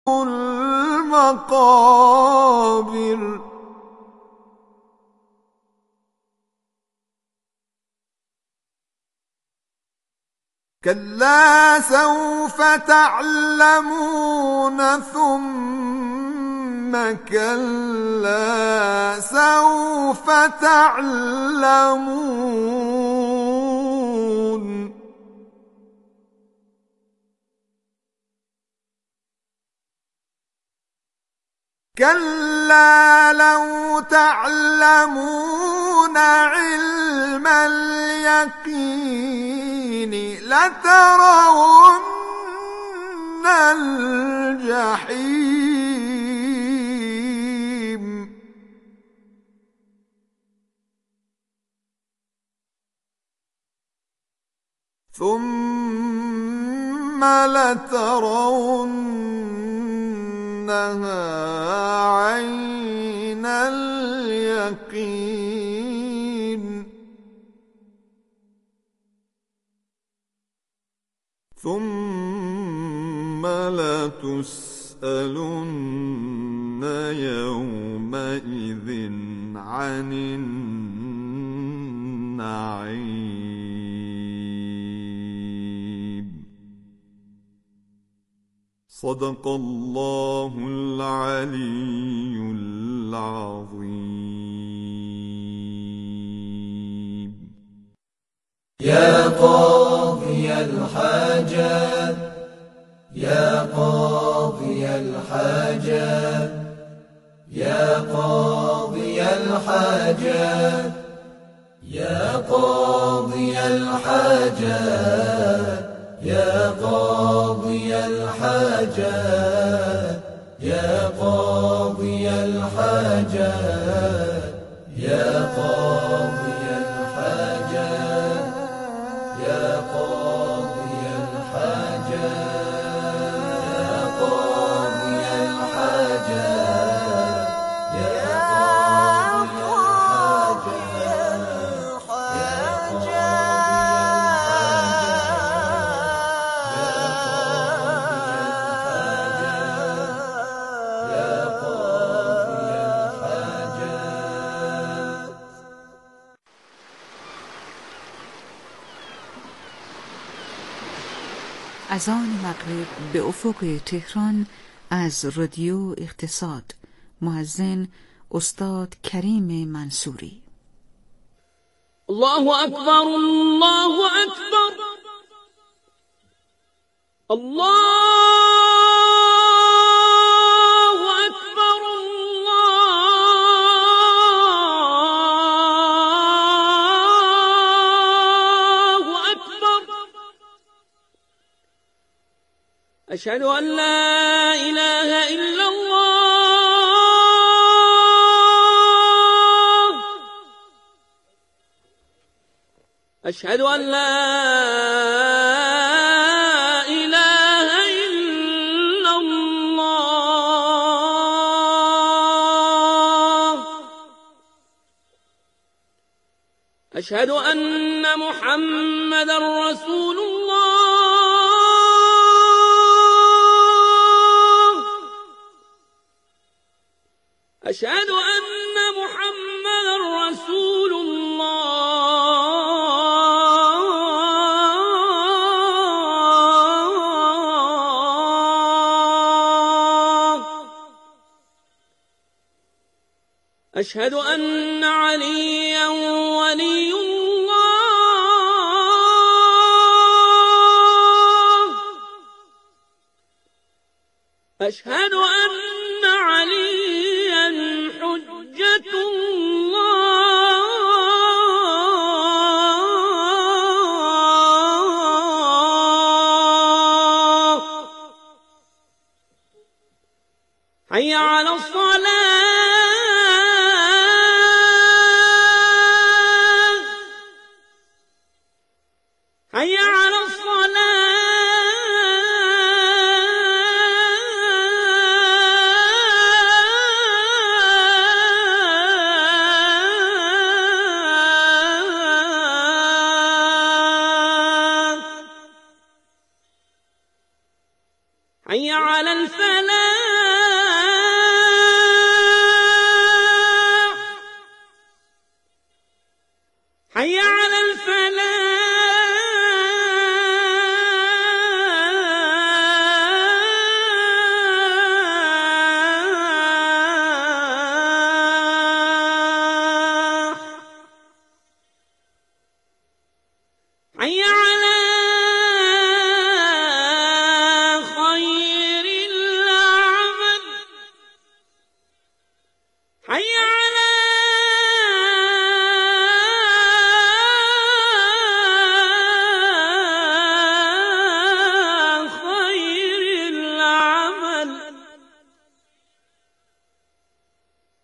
المقابر كلا سوف تعلمون ثم كلا سوف تعلمون كلا لو تعلمون علم اليقين لترون الجحيم ثم لترونها عين اليقين ثم لتسألن يومئذ عن النعيم. صدق الله العلي العظيم. يا قاضي الحاجات يا قاضي الحاجات يا قاضي الحاجات يا قاضي الحاجات يا قاضي الحاجات يا قاضي الحاجات يا قاضي الحاجات يا قاضي الحاجات يا قاضي الحاجات يا از آن مغرب به افق تهران از رادیو اقتصاد. مؤذن استاد کریم منصوری. الله اکبر الله اکبر الله اکبر الله اکبر اشهد ان لا اله الا الله اشهد ان لا اله الا الله اشهد ان محمدا رسول الله أشهد أن محمدا رسول الله أشهد أن عليا ولي الله أشهد أن عليا حجة الله حي على الصلاة حي على الصلاة حي على الفلاح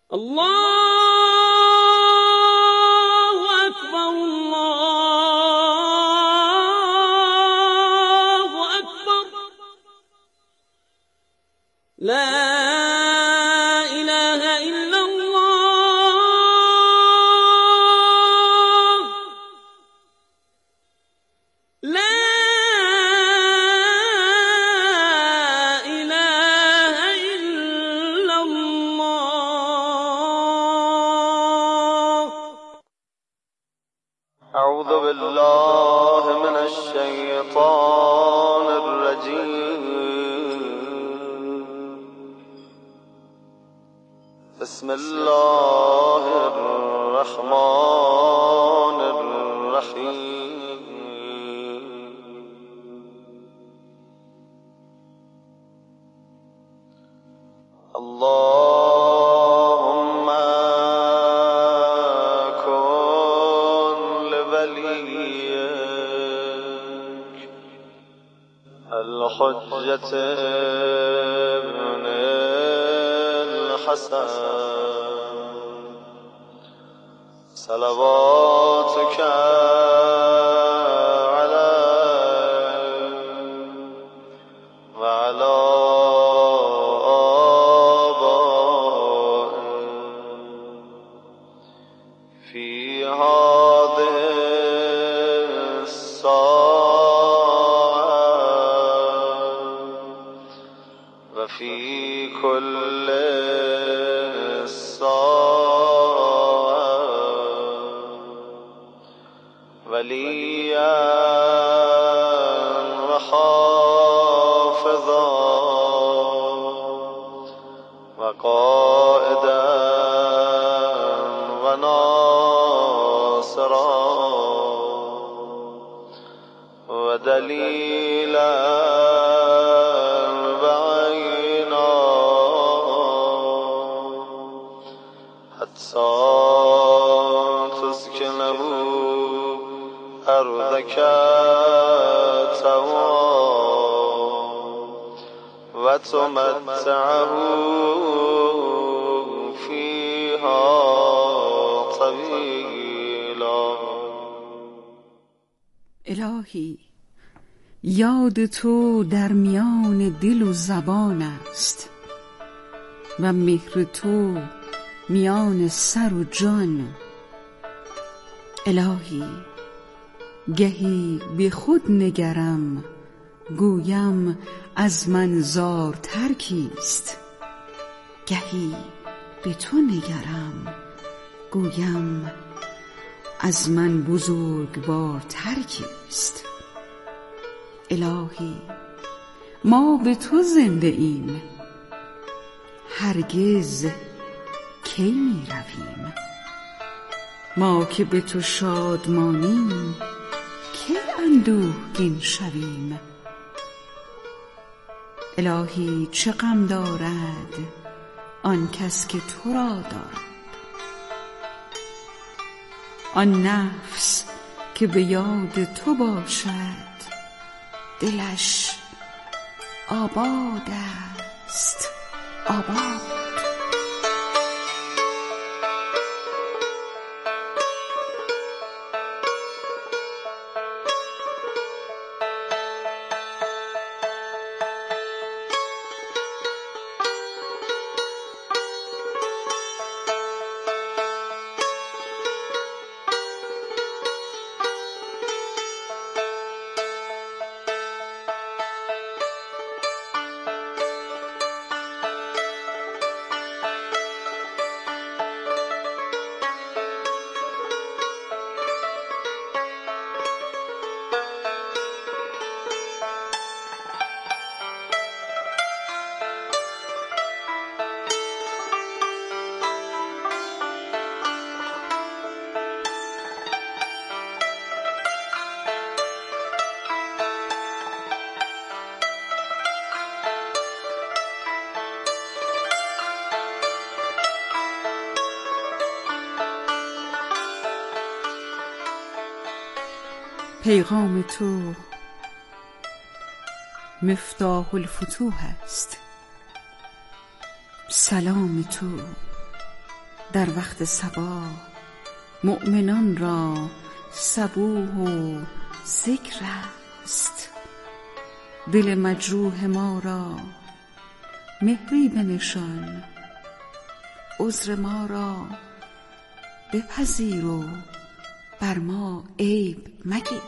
الله اکبر الله اکبر لا اله الا الله لا اله الا الله. اعوذ بالله من الشیطان الرجیم. بسم الله الرحمن الرحیم. اللهم كن لوليك الحجة ابن الحسن صلواتك عليه وعلى آبائه في هذه الساعة وفي كل وليا وحافظا وقائدا وناصرا ودليلا بعينا حتى تسكنه أرضك طوعا وتمتعه فيها طويلا. الهی، یاد تو در میان دل و زبان است و مهر تو میان سر و جان. الهی، گهی به خود نگرم گویم از من زارتر کیست، گهی به تو نگرم گویم از من بزرگوارتر کیست. الهی، ما به تو زنده ایم، هرگز کی می رویم؟ ما که به تو شادمانیم کی اندوهگین شویم؟ الهی، چه غم دارد آن کس که تو را دارد، آن نفس که به یاد تو باشد دلش آباد است آباد. پیغام تو مفتاح الفتوح است، سلام تو در وقت صبا مؤمنان را صبوح و ذکر است. دل مجروح ما را مهری بنشان، عذر ما را بپذیر و بر ما عیب مگیر.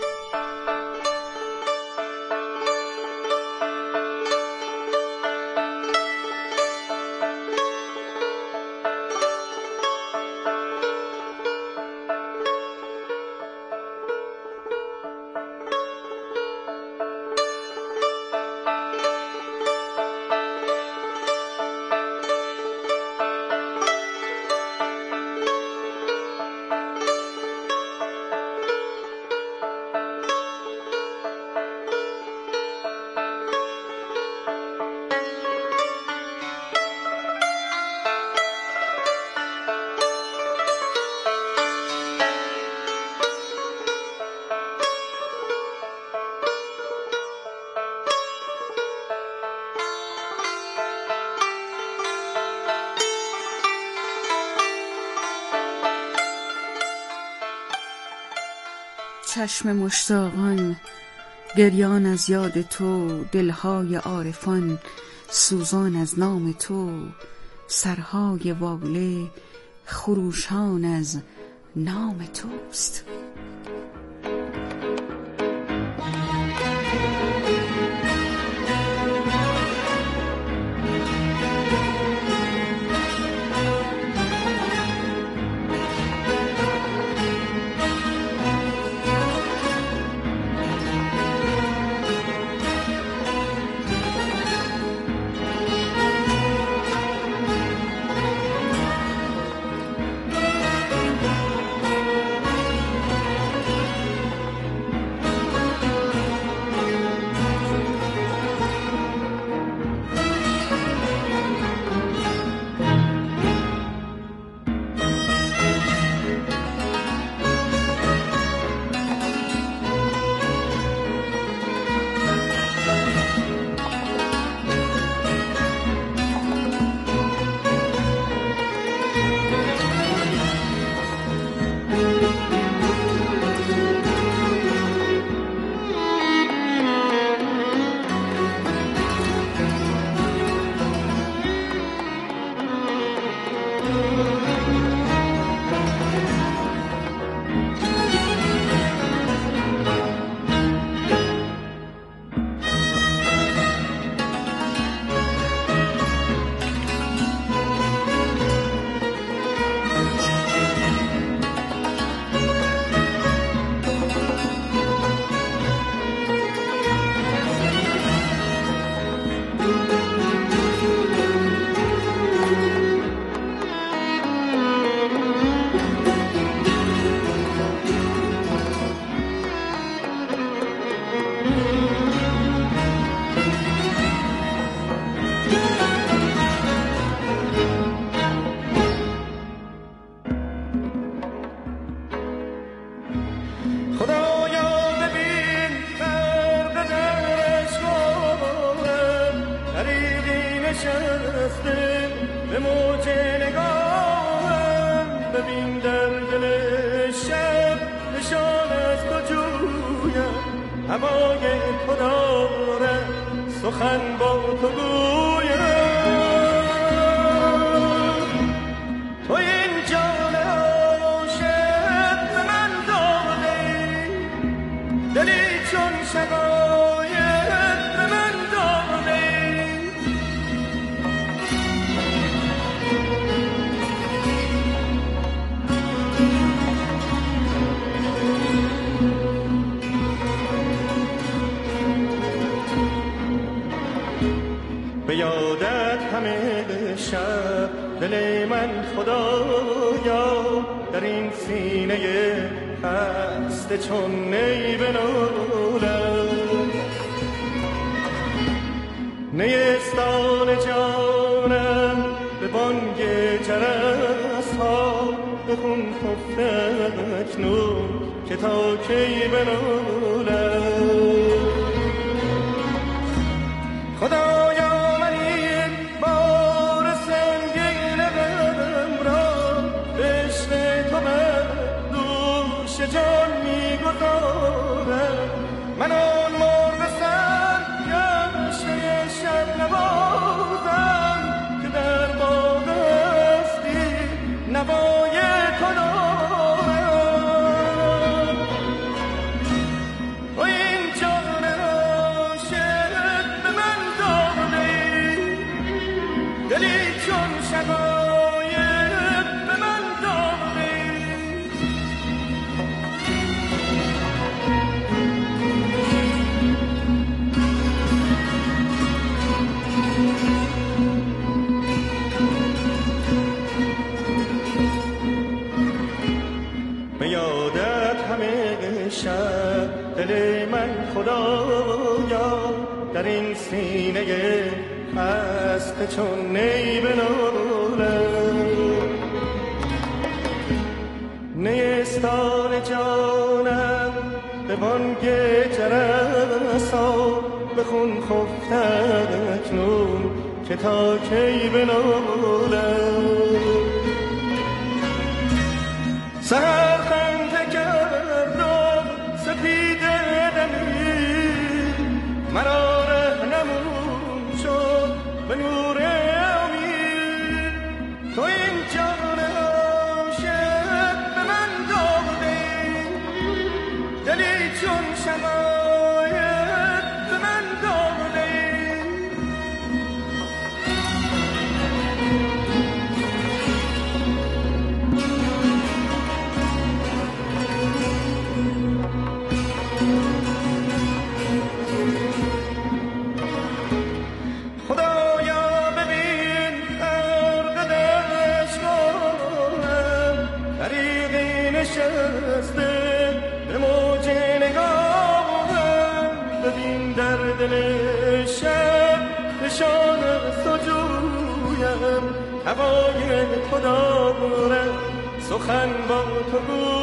چشم مشتاقان گریان از یاد تو، دلهای عارفان سوزان از نام تو، سرهای واله خروشان از نام توست. به موج نگاهم ببین در دل شب نشان از تو جویم هوای تو دارم سخن با تو گویم تو این جان عاشق به من دادی دلی چون شقایق به من دادی به یادت همه شب دل من خدایا در این سینه خسته چون نی بنالم نیستان جانم به بانگ جرس ها به خون خفته اکنون که تا کی بنالم خدایا من این بار سنگین غم را دلی چون شقایق به من داده. به یادت همه شب دل من خدایا در این سینه خسته چون نی بنالم. نیستان جانم به بانگ جرسا بخون خفته اکنون که تا کی بنالم. سهر خنده کرد و سپید دمی مرا رهنمون شد به نور امید. تو این جان عاشق به من داده دلی چون شقایق به من داده. به موج نگاهم ببین در دل شب نشان سجویم. هوای تو دارم سخن با تو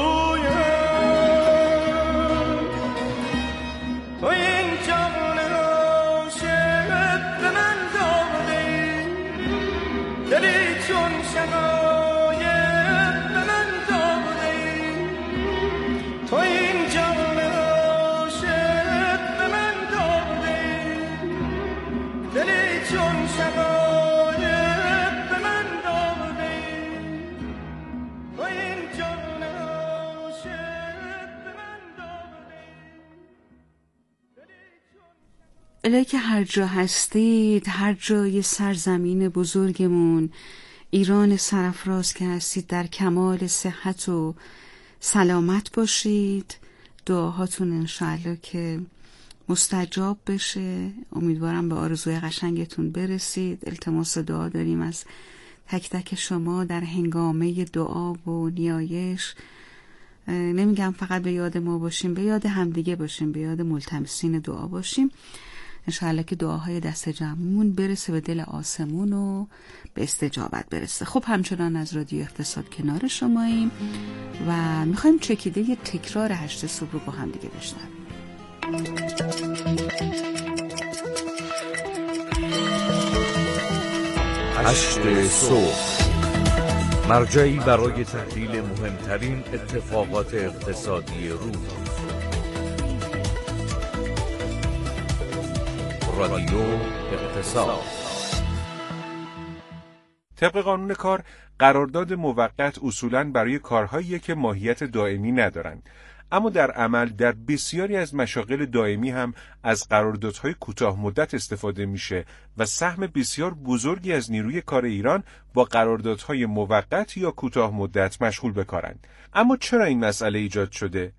گویم. تو این جان عاشق به من داده دلی چون شقایق به من داده. تو این جان عاشق به من داده دلی چون شقایق به من داده. تو این جان عاشق به من داده. الهی که هر جا هستید، هر جای سرزمین بزرگمون ایران سرافراز که هستید، در کمال صحت و سلامت باشید. دعاهاتون انشاءالله که مستجاب بشه. امیدوارم به آرزوی قشنگتون برسید. التماس دعا داریم از تک تک شما در هنگامه دعا و نیایش. نمیگم فقط به یاد ما باشیم، به یاد همدیگه باشیم، به یاد ملتمسین دعا باشیم. انشاءالله که دعاهای دست جمعمون برسه به دل آسمون و به استجابت برسه. خب همچنان از رادیو اقتصاد کنار شماییم و میخوایم چکیده تکرار 8 صبح رو با هم دیگه بشنویم. 8 صبح، مرجعی برای تحلیل مهمترین اتفاقات اقتصادی روز. رادیو اقتصاد. طبق قانون کار، قرارداد موقت اصولاً برای کارهایی که ماهیت دائمی ندارند، اما در عمل در بسیاری از مشاغل دائمی هم از قراردادهای کوتاه مدت استفاده میشه و سهم بسیار بزرگی از نیروی کار ایران با قراردادهای موقت یا کوتاه مدت مشغول به کارند. اما چرا این مسئله ایجاد شده؟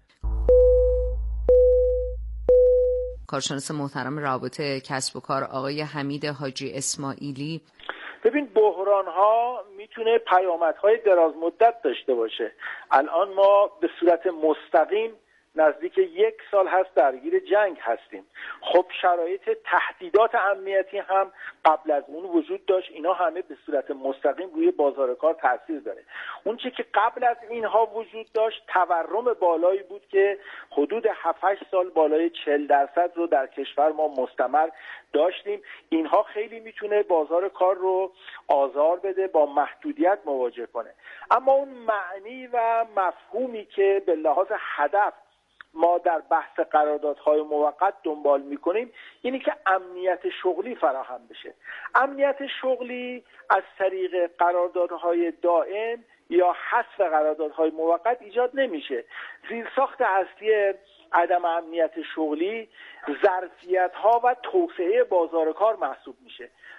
کارشناس محترم رابطه کسب و کار آقای حمید حاجی اسماعیلی: ببین، بحران ها میتونه پیامدهای دراز مدت داشته باشه. الان ما به صورت مستقیم نزدیک 1 سال هست درگیر جنگ هستیم. خب شرایط تهدیدات امنیتی هم قبل از اون وجود داشت. اینا همه به صورت مستقیم روی بازار کار تاثیر داره. اون چیزی که قبل از اینها وجود داشت تورم بالایی بود که حدود 7-8 سال بالای 40% رو در کشور ما مستمر داشتیم. اینها خیلی میتونه بازار کار رو آزار بده، با محدودیت مواجه کنه. اما اون معنی و مفهومی که به لحاظ هدف ما در بحث قراردادهای موقت دنبال میکنیم اینی که امنیت شغلی فراهم بشه. امنیت شغلی از طریق قراردادهای دائم یا حذف قراردادهای موقت ایجاد نمیشه. زیرساخت اصلی عدم امنیت شغلی ظرفیت‌ها و توسعه بازار کار محسوب میشه.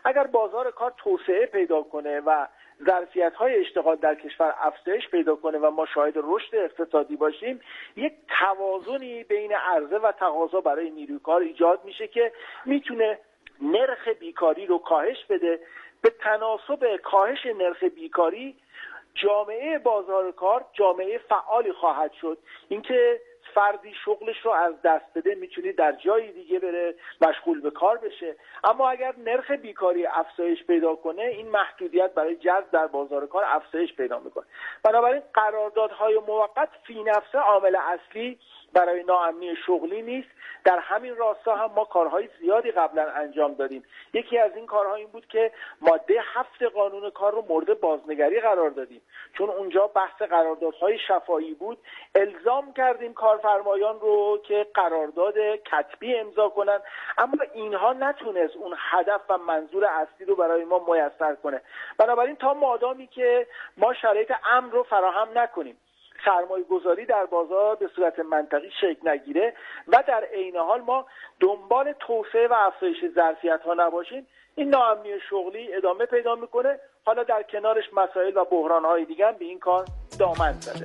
اگر بازار کار توسعه پیدا کنه و ظرفیت‌های اشتغال در کشور افزایش پیدا کنه و ما شاهد رشد اقتصادی باشیم، یک توازنی بین عرضه و تقاضا برای نیروی کار ایجاد میشه که میتونه نرخ بیکاری رو کاهش بده. به تناسب کاهش نرخ بیکاری جامعه بازار کار جامعه فعالی خواهد شد. اینکه فردی شغلش رو از دست بده میتونه در جای دیگه بره مشغول به کار بشه، اما اگر نرخ بیکاری افزایش پیدا کنه این محدودیت برای جذب در بازار کار افزایش پیدا میکنه. بنابراین قراردادهای موقت فی نفسه عامل اصلی برای ناامنی شغلی نیست. در همین راستا هم ما کارهای زیادی قبلا انجام دادیم. یکی از این کارها این بود که ماده 7 قانون کار رو مورد بازنگری قرار دادیم، چون اونجا بحث قراردادهای شفاهی بود. الزام کردیم کارفرمایان رو که قرارداد کتبی امضا کنن، اما اینها نتونست اون هدف و منظور اصلی رو برای ما میسر کنه. بنابراین تا مادامی که ما شرایط امن رو فراهم نکنیم، سرمایه گذاری در بازار به صورت منطقی شکل نگیره و در عین حال ما دنبال توسعه و افزایش ظرفیت ها نباشیم، این ناامنی شغلی ادامه پیدا میکنه. حالا در کنارش مسائل و بحران های دیگه هم به این کار دامن زده.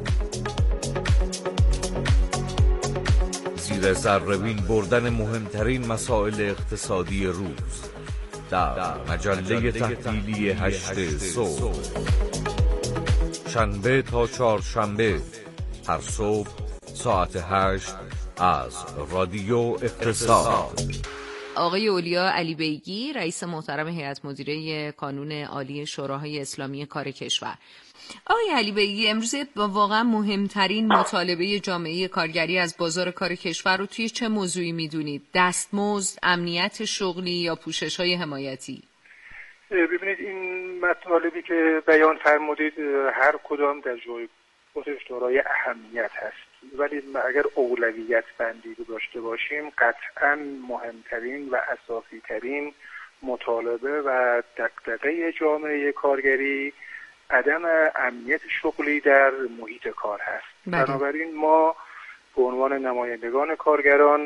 زیر ذره‌بین بردن مهمترین مسائل اقتصادی روز در مجله تحلیلی 8 صبح، شنبه تا چهارشنبه هر صبح ساعت 8 از رادیو اقتصاد. آقای اولیا علی بیگی، رئیس محترم هیئت مدیره کانون عالی شوراهای اسلامی کار کشور. آقای علی بیگی، امروز واقعا مهمترین مطالبه جامعه کارگری از بازار کار کشور رو توی چه موضوعی میدونید؟ دستمزد، امنیت شغلی یا پوشش‌های حمایتی؟ ببینید، این مطالبی که بیان فرمودید هر کدام در جای خودش دارای اهمیت هست، ولی اگر اولویت بندی رو داشته باشیم، قطعا مهمترین و اساسی ترین مطالبه و دغدغه جامعه کارگری عدم امنیت شغلی در محیط کار هست. بنابراین ما به عنوان نمایندگان کارگران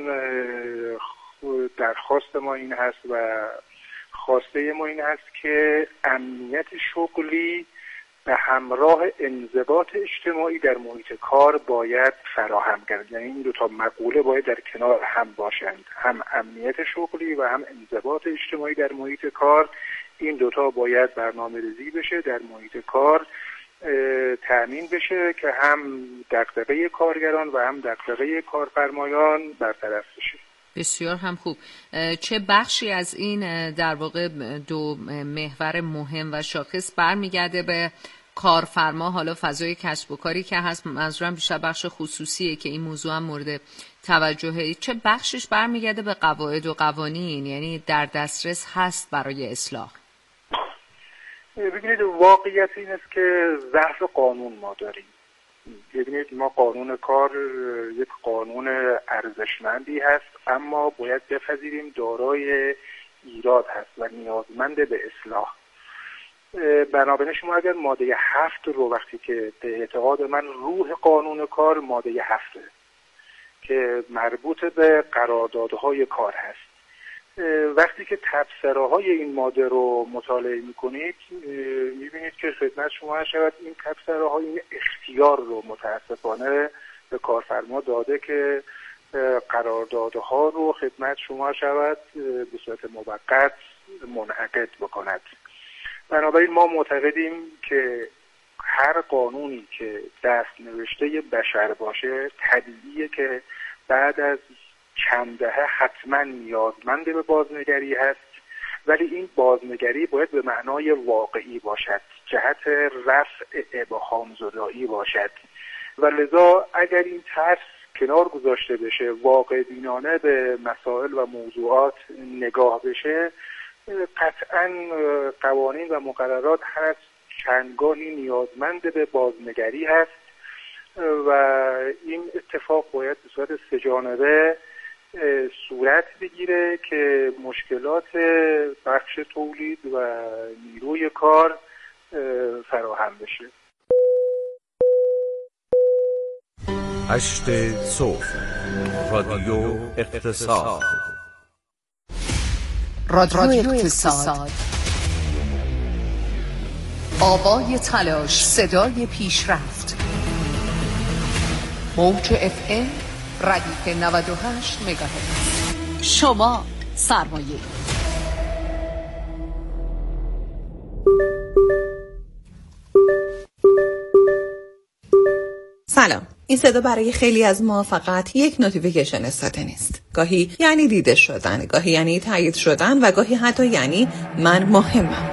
درخواست ما این هست و خواسته ما این هست که امنیت شغلی به همراه انضباط اجتماعی در محیط کار باید فراهم گردد. یعنی این دو تا مقوله باید در کنار هم باشند، هم امنیت شغلی و هم انضباط اجتماعی در محیط کار. این دوتا باید برنامه‌ریزی بشه، در محیط کار تأمین بشه که هم دغدغه کارگران و هم دغدغه کارفرمایان برطرف بشه. بسیار هم خوب. چه بخشی از این در واقع دو محور مهم و شاخص برمیگرده به کارفرما، حالا فضای کسب و کاری که هست، منظورم بیشتر بخش خصوصیه که این موضوع هم مورد توجهه، چه بخشش برمیگرده به قواعد و قوانین، یعنی در دسترس هست برای اصلاح؟ ببینید، واقعیت این است که ضعف قانون ما داریم. ببینید، ما قانون کار یک قانون ارزشمندی هست، اما باید بپذیریم دارای ایراد هست و نیازمند به اصلاح. بنابراین شما اگر ماده 7 رو وقتی که به اعتقاد من روح قانون کار ماده 7 که مربوط به قراردادهای کار هست، وقتی که تبصره‌های این ماده رو مطالعه می‌کنید می‌بینید که خدمت شما شود این تبصره‌ها این اختیار رو متأسفانه به کارفرما داده که قراردادها رو خدمت شما شود به صورت موقت منعقد بکند. بنابراین ما معتقدیم که هر قانونی که دست نوشته بشر باشه طبیعیه که بعد از چند دهه حتما نیازمند به بازنگری هست، ولی این بازنگری باید به معنای واقعی باشد، جهت رفع ابهام زدایی باشد و لذا اگر این ترس کنار گذاشته بشه، واقع بینانه به مسائل و موضوعات نگاه بشه، قطعا قوانین و مقررات هر چندگاهی نیازمند به بازنگری هست و این اتفاق باید به صورت سه‌جانبه صورت بگیره که مشکلات بخش تولید و نیروی کار فراهم بشه. 8 صبح رادیو اقتصاد. رادیو اقتصاد، آوای تلاش، صدای پیشرفت. موج FM ردیف 98 مگاهرتز. شما سرمایه. سلام. این صدا برای خیلی از ما فقط یک نوتیفیکیشن استاته نیست. گاهی یعنی دیده شدن، گاهی یعنی تایید شدن و گاهی حتی یعنی من مهمم.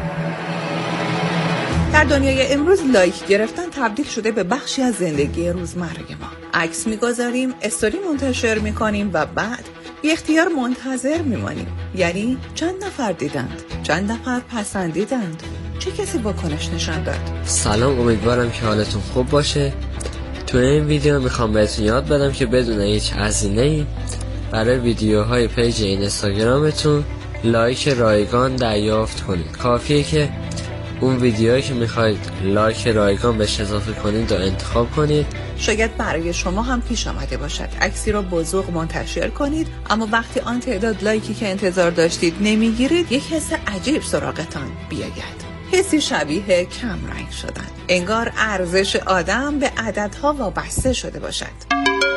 در دنیای امروز لایک گرفتن تبدیل شده به بخشی از زندگی روزمره ما. عکس می‌گذاریم، استوری منتشر می‌کنیم و بعد بی اختیار منتظر می‌مانیم. یعنی چند نفر دیدند، چند نفر پسندیدند، چه کسی واکنش نشان داد. سلام، امیدوارم که حالتون خوب باشه. تو این ویدیو میخوام بهتون یاد بدم که بدون هیچ هزینه‌ای برای ویدیوهای پیج اینستاگرامتون لایک رایگان دریافت کنید. کافیه که اون ویدیوهایی که میخواید لایک رایگان بهش اضافه کنید و انتخاب کنید. شاید برای شما هم پیش آمده باشد عکسی را با ذوق منتشر کنید، اما وقتی آن تعداد لایکی که انتظار داشتید نمیگیرید، یک حس عجیب سراغتان بیاید. حسی شبیه کم رنگ شدن. انگار ارزش آدم به عددها وابسته شده باشد.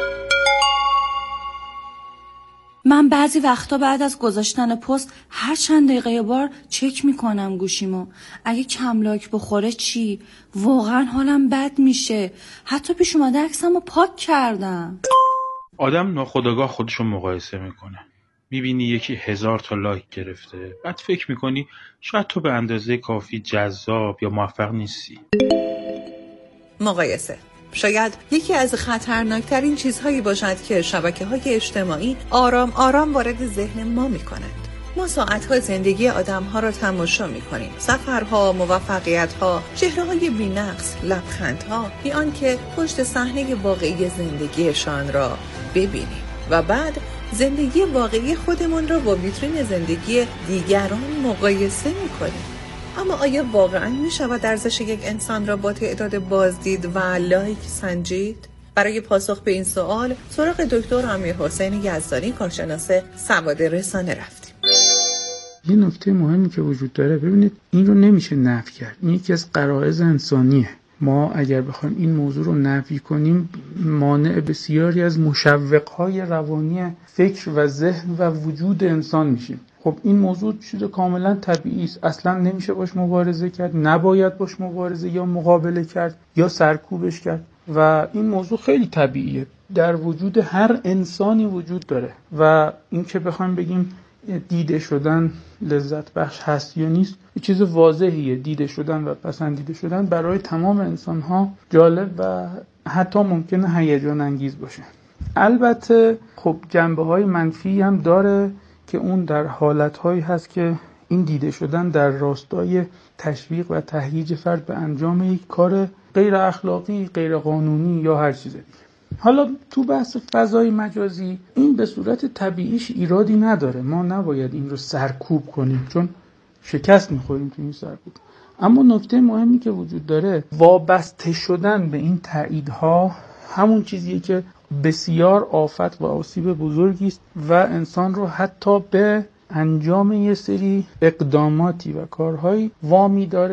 من بعضی وقتا بعد از گذاشتن پست هر چند دقیقه بار چک میکنم گوشیمو. اگه کم لایک بخوره چی؟ واقعا حالم بد میشه. حتی پیش اومده عکسمو پاک کردم. آدم ناخودآگاه خودشو مقایسه میکنه. میبینی یکی 1000 تا لایک گرفته، بعد فکر میکنی شاید تو به اندازه کافی جذاب یا موفق نیستی. مقایسه شاید یکی از خطرناکترین چیزهایی باشد که شبکه‌های اجتماعی آرام آرام وارد ذهن ما میکنند. ما ساعتها زندگی آدم‌ها را تماشا میکنیم، سفرها، موفقیت‌ها، چهره‌های بی‌نقص، لبخندها، بی آنکه پشت صحنه واقعی زندگیشان را ببینیم و بعد زندگی واقعی خودمون را با ویترین زندگی دیگران مقایسه میکنیم. اما آیا واقعا میشود ارزش یک انسان را با تعداد بازدید و لایک سنجید؟ برای پاسخ به این سوال سراغ دکتر امیرحسین یزدانی، کارشناس سواد رسانه رفتیم. یه نکته مهمی که وجود داره، ببینید این رو نمیشه نفی کرد. این یکی از غرایز انسانیه. ما اگر بخوایم این موضوع رو نفی کنیم، مانع بسیاری از مشوق‌های روانی فکر و ذهن و وجود انسان میشیم. خب این موضوع چیز کاملا طبیعی است. اصلا نمیشه باش مبارزه کرد، نباید باش مبارزه یا مقابله کرد یا سرکوبش کرد و این موضوع خیلی طبیعیه، در وجود هر انسانی وجود داره. و این که بخوایم بگیم دیده شدن لذت بخش هست یا نیست، یه چیز واضحیه. دیده شدن و پسندیده شدن برای تمام انسان ها جالب و حتی ممکنه هیجان انگیز باشه. البته خب جنبه های منفی هم داره که اون در حالت هایی هست که این دیده شدن در راستای تشویق و تهییج فرد به انجام یک کار غیر اخلاقی، غیر قانونی یا هر چیز دیگه. حالا تو بحث فضای مجازی این به صورت طبیعیش ایرادی نداره، ما نباید این رو سرکوب کنیم چون شکست میخوریم تو این سرکوب. اما نکته مهمی که وجود داره، وابسته شدن به این تاییدها همون چیزیه که بسیار آفت و آسیب بزرگی است و انسان رو حتی به انجام یه سری اقداماتی و کارهایی وامی داره